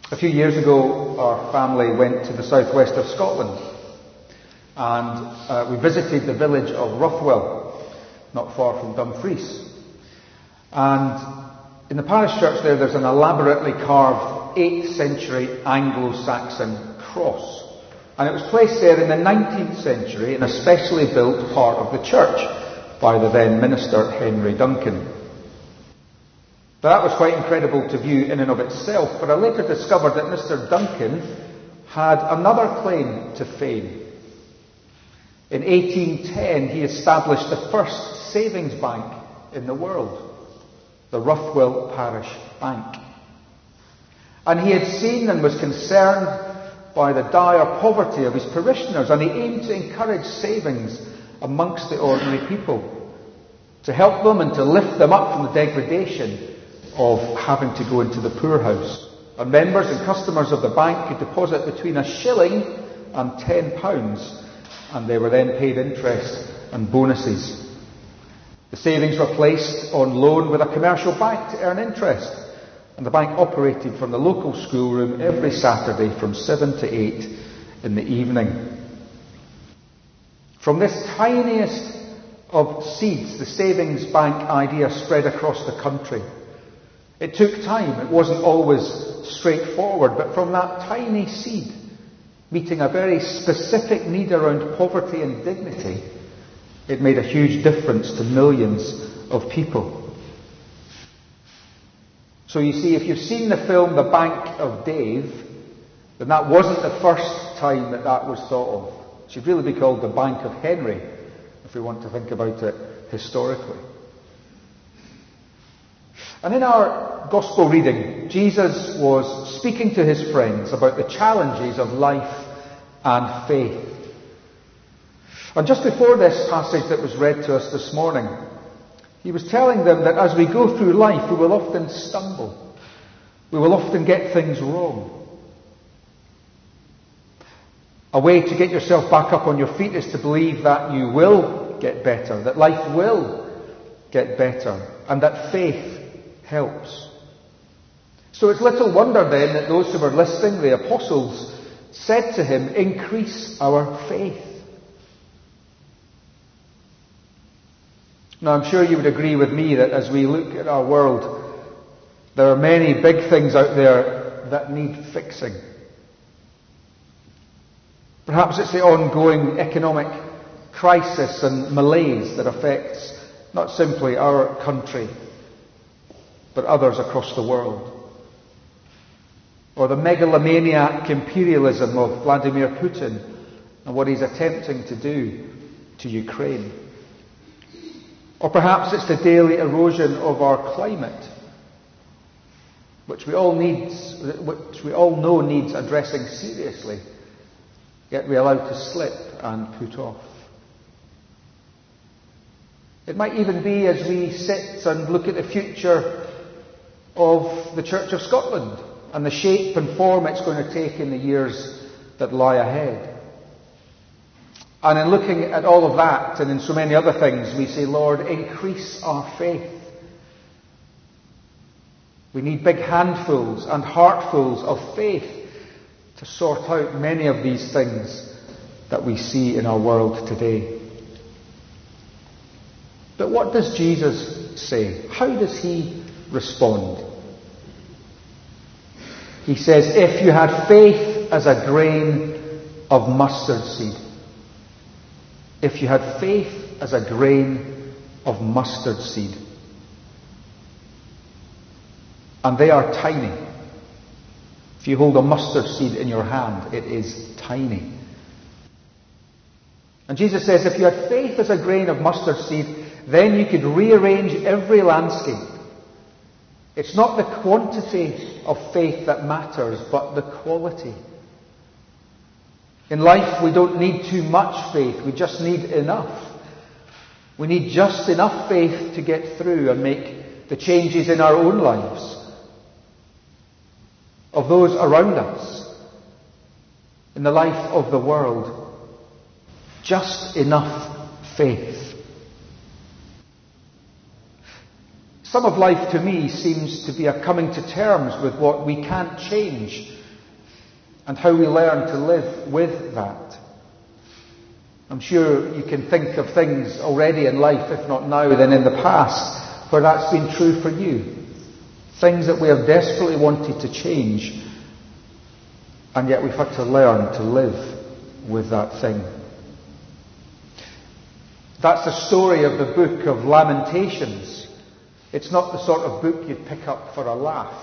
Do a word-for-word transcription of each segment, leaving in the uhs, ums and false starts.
A few years ago, our family went to the southwest of Scotland, and uh, we visited the village of Rothwell, not far from Dumfries. And in the parish church there, there's an elaborately carved eighth century Anglo-Saxon cross. And it was placed there in the nineteenth century in a specially built part of the church by the then minister Henry Duncan. Now, that was quite incredible to view in and of itself, but I later discovered that Mister Duncan had another claim to fame. In eighteen ten, he established the first savings bank in the world, the Rothwell Parish Bank. And he had seen and was concerned by the dire poverty of his parishioners, and he aimed to encourage savings amongst the ordinary people, to help them and to lift them up from the degradation of having to go into the poorhouse. And members and customers of the bank could deposit between a shilling and ten pounds, and they were then paid interest and bonuses. The savings were placed on loan with a commercial bank to earn interest, and the bank operated from the local schoolroom every Saturday from seven to eight in the evening. From this tiniest of seeds, the savings bank idea spread across the country. It took time, it wasn't always straightforward, but from that tiny seed, meeting a very specific need around poverty and dignity, it made a huge difference to millions of people. So you see, if you've seen the film The Bank of Dave, then that wasn't the first time that that was thought of. It should really be called The Bank of Henry, if we want to think about it historically. And in our Gospel reading, Jesus was speaking to his friends about the challenges of life and faith. And just before this passage that was read to us this morning, he was telling them that as we go through life, we will often stumble. We will often get things wrong. A way to get yourself back up on your feet is to believe that you will get better, that life will get better, and that faith helps. So it's little wonder then that those who were listening, the apostles, said to him, "Increase our faith." Now, I'm sure you would agree with me that as we look at our world, there are many big things out there that need fixing. Perhaps it's the ongoing economic crisis and malaise that affects not simply our country, but others across the world. Or the megalomaniac imperialism of Vladimir Putin and what he's attempting to do to Ukraine. Or perhaps it's the daily erosion of our climate, which we all needs, which we all know needs addressing seriously, yet we allow to slip and put off. It might even be as we sit and look at the future of the Church of Scotland and the shape and form it's going to take in the years that lie ahead. And in looking at all of that and in so many other things, we say, Lord, increase our faith. We need big handfuls and heartfuls of faith to sort out many of these things that we see in our world today. But what does Jesus say? How does he respond? He says, if you had faith as a grain of mustard seed. If you had faith as a grain of mustard seed. And they are tiny. If you hold a mustard seed in your hand, it is tiny. And Jesus says, if you had faith as a grain of mustard seed, then you could rearrange every landscape. It's not the quantity of faith that matters, but the quality. In life, we don't need too much faith. We just need enough. We need just enough faith to get through and make the changes in our own lives, of those around us, in the life of the world. Just enough faith. Some of life to me seems to be a coming to terms with what we can't change and how we learn to live with that. I'm sure you can think of things already in life, if not now, then in the past, where that's been true for you. Things that we have desperately wanted to change, and yet we've had to learn to live with that thing. That's the story of the book of Lamentations. It's not the sort of book you'd pick up for a laugh.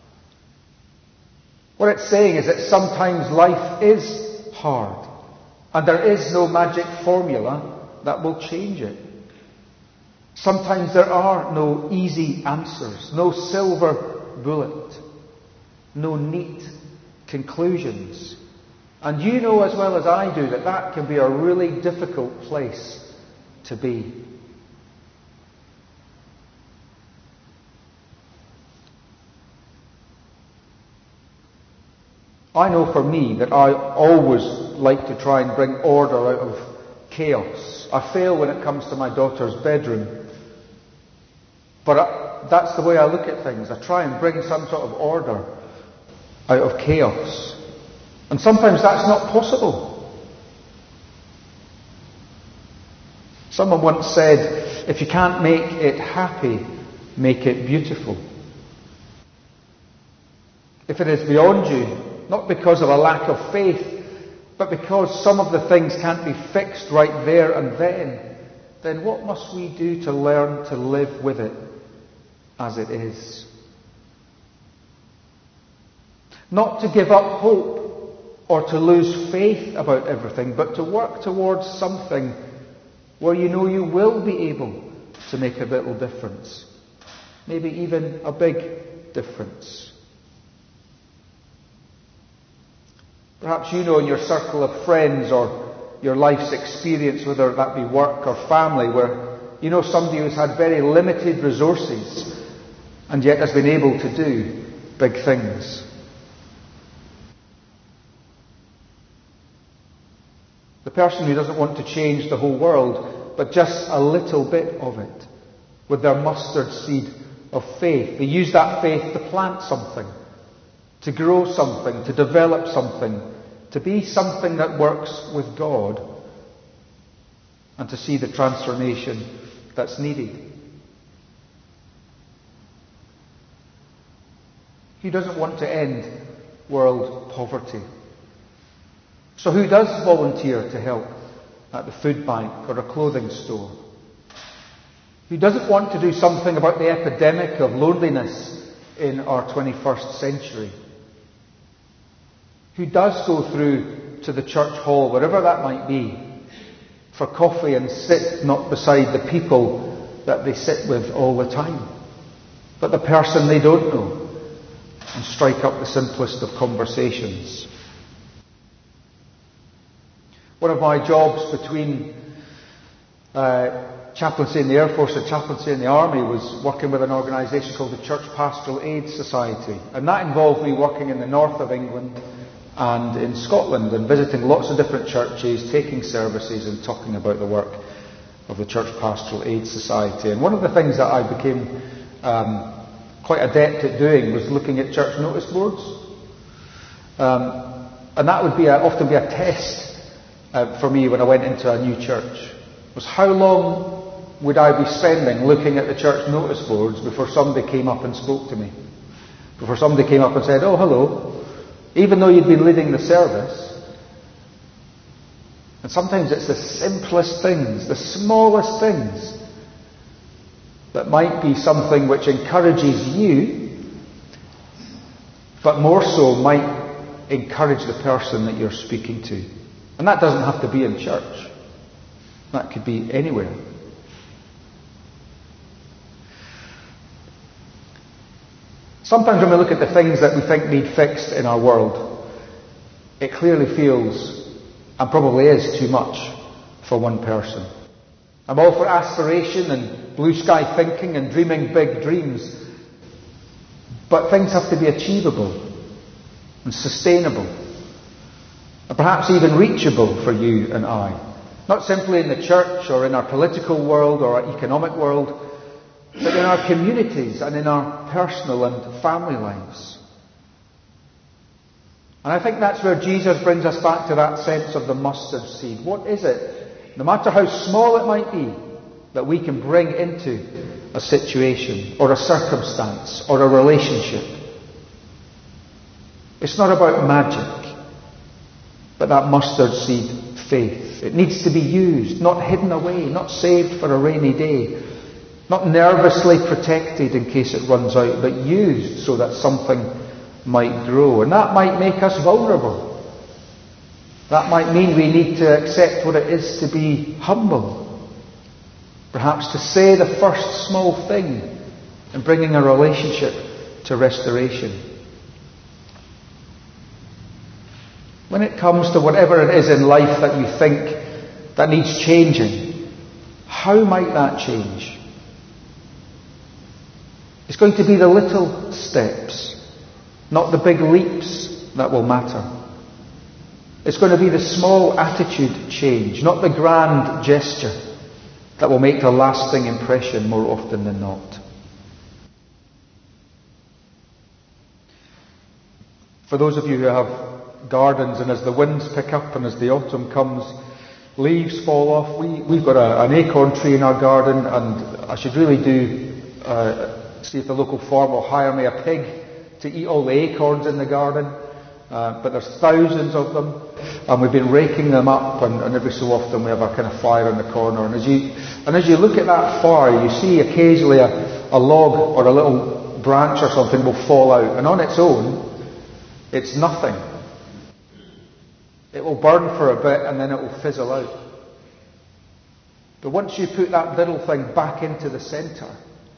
What it's saying is that sometimes life is hard, and there is no magic formula that will change it. Sometimes there are no easy answers, no silver bullet, no neat conclusions. And you know as well as I do that that can be a really difficult place to be. I know for me that I always like to try and bring order out of chaos. I fail when it comes to my daughter's bedroom. But I, that's the way I look at things. I try and bring some sort of order out of chaos. And sometimes that's not possible. Someone once said, if you can't make it happy, make it beautiful. If it is beyond you, not because of a lack of faith, but because some of the things can't be fixed right there and then, then what must we do to learn to live with it as it is? Not to give up hope or to lose faith about everything, but to work towards something where you know you will be able to make a little difference. Maybe even a big difference. Perhaps you know in your circle of friends or your life's experience, whether that be work or family, where you know somebody who's had very limited resources and yet has been able to do big things. The person who doesn't want to change the whole world, but just a little bit of it, with their mustard seed of faith. They use that faith to plant something, to grow something, to develop something, to be something that works with God, and to see the transformation that's needed. Who doesn't want to end world poverty? So who does volunteer to help at the food bank or a clothing store? Who doesn't want to do something about the epidemic of loneliness in our twenty-first century? Who does go through to the church hall, wherever that might be, for coffee and sit not beside the people that they sit with all the time, but the person they don't know, and strike up the simplest of conversations? One of my jobs between uh, chaplaincy in the Air Force and chaplaincy in the Army was working with an organisation called the Church Pastoral Aid Society. And that involved me working in the north of England and in Scotland and visiting lots of different churches, taking services and talking about the work of the Church Pastoral Aid Society. And one of the things that I became um, quite adept at doing was looking at church notice boards. Um, and that would be a, often be a test Uh, for me when I went into a new church, was how long would I be spending looking at the church notice boards before somebody came up and spoke to me? Before somebody came up and said, "Oh, hello," even though you'd been leading the service. And sometimes it's the simplest things, the smallest things, that might be something which encourages you, but more so might encourage the person that you're speaking to. And that doesn't have to be in church. That could be anywhere. Sometimes when we look at the things that we think need fixed in our world, it clearly feels, and probably is, too much for one person. I'm all for aspiration and blue sky thinking and dreaming big dreams. But things have to be achievable and sustainable. And perhaps even reachable for you and I. Not simply in the church or in our political world or our economic world, but in our communities and in our personal and family lives. And I think that's where Jesus brings us back to that sense of the mustard seed. What is it, no matter how small it might be, that we can bring into a situation or a circumstance or a relationship? It's not about magic, but that mustard seed faith. It needs to be used, not hidden away, not saved for a rainy day, not nervously protected in case it runs out, but used so that something might grow. And that might make us vulnerable. That might mean we need to accept what it is to be humble. Perhaps to say the first small thing in bringing a relationship to restoration. When it comes to whatever it is in life that you think that needs changing, how might that change? It's going to be the little steps, not the big leaps, that will matter. It's going to be the small attitude change, not the grand gesture, that will make a lasting impression more often than not. For those of you who have gardens, and as the winds pick up and as the autumn comes, leaves fall off, we, we've got a, an acorn tree in our garden, and I should really do uh, see if the local farm will hire me a pig to eat all the acorns in the garden. Uh, but there's thousands of them, and we've been raking them up, and, and every so often we have a kind of fire in the corner. And as you and as you look at that fire, you see occasionally a, a log or a little branch or something will fall out, and on its own, it's nothing. It will burn for a bit and then it will fizzle out. But once you put that little thing back into the centre,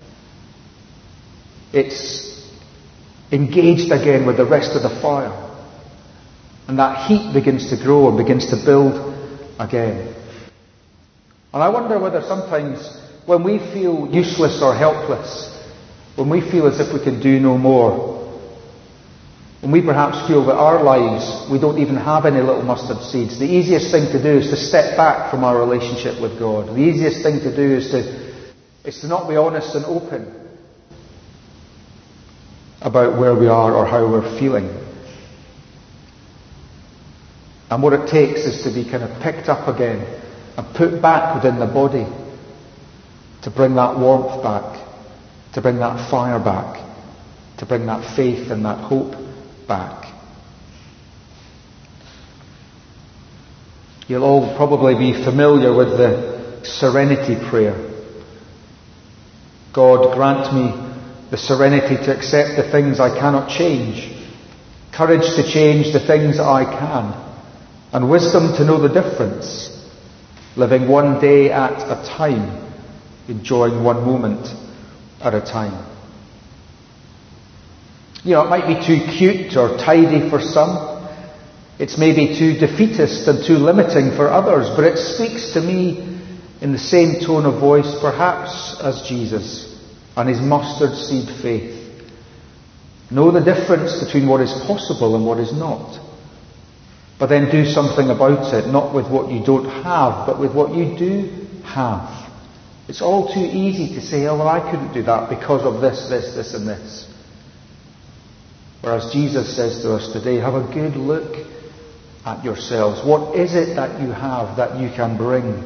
it's engaged again with the rest of the fire. And that heat begins to grow and begins to build again. And I wonder whether sometimes when we feel useless or helpless, when we feel as if we can do no more, when we perhaps feel that our lives, we don't even have any little mustard seeds, the easiest thing to do is to step back from our relationship with God. The easiest thing to do is to, is to not be honest and open about where we are or how we're feeling. And what it takes is to be kind of picked up again and put back within the body to bring that warmth back, to bring that fire back, to bring that faith and that hope back. You'll all probably be familiar with the serenity prayer. God, grant me the serenity to accept the things I cannot change, courage to change the things I can, and wisdom to know the difference, living one day at a time, enjoying one moment at a time. You know, it might be too cute or tidy for some. It's maybe too defeatist and too limiting for others, but it speaks to me in the same tone of voice, perhaps, as Jesus and his mustard seed faith. Know the difference between what is possible and what is not. But then do something about it, not with what you don't have, but with what you do have. It's all too easy to say, oh, well, I couldn't do that because of this, this, this, and this. Whereas Jesus says to us today, have a good look at yourselves. What is it that you have that you can bring?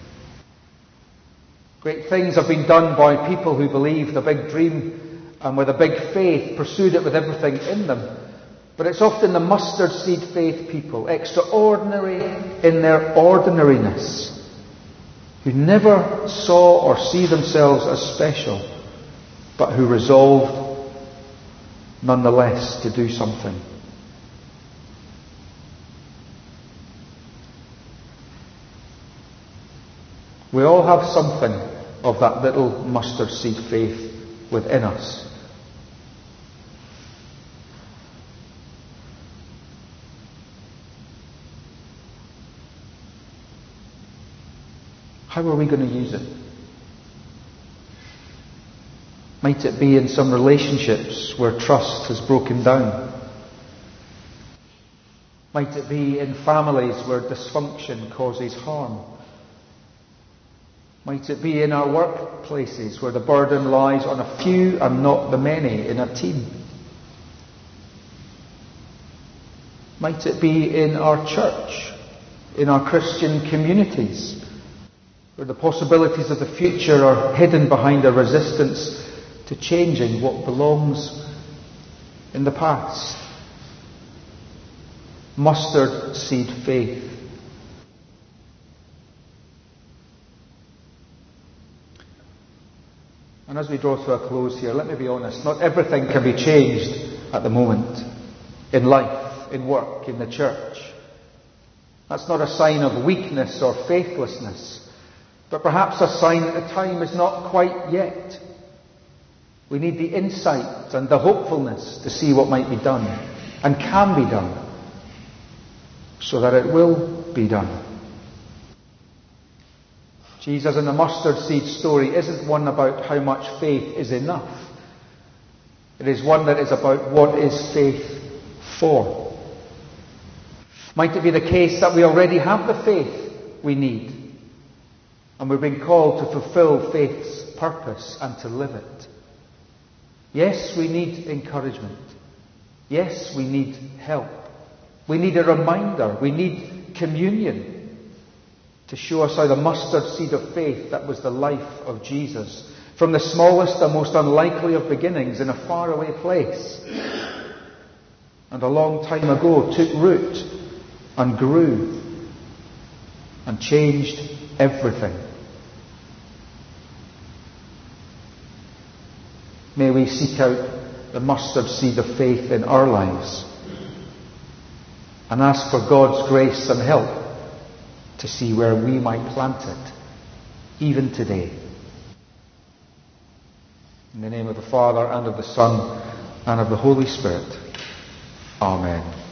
Great things have been done by people who believed a big dream and with a big faith pursued it with everything in them. But it's often the mustard seed faith people, extraordinary in their ordinariness, who never saw or see themselves as special, but who resolved nonetheless to do something. We all have something of that little mustard seed faith within us. How are we going to use it? Might it be in some relationships where trust has broken down? Might it be in families where dysfunction causes harm? Might it be in our workplaces where the burden lies on a few and not the many in a team? Might it be in our church, in our Christian communities, where the possibilities of the future are hidden behind a resistance to changing what belongs in the past? Mustard seed faith. And as we draw to a close here, let me be honest, not everything can be changed at the moment, in life, in work, in the church. That's not a sign of weakness or faithlessness, but perhaps a sign that the time is not quite yet. We need the insight and the hopefulness to see what might be done and can be done, so that it will be done. Jesus in the mustard seed story isn't one about how much faith is enough. It is one that is about what is faith for. Might it be the case that we already have the faith we need, and we're being called to fulfill faith's purpose and to live it? Yes, we need encouragement. Yes, we need help. We need a reminder. We need communion to show us how the mustard seed of faith that was the life of Jesus, from the smallest and most unlikely of beginnings in a faraway place, and a long time ago took root and grew and changed everything. May we seek out the mustard seed of faith in our lives and ask for God's grace and help to see where we might plant it, even today. In the name of the Father, and of the Son, and of the Holy Spirit. Amen.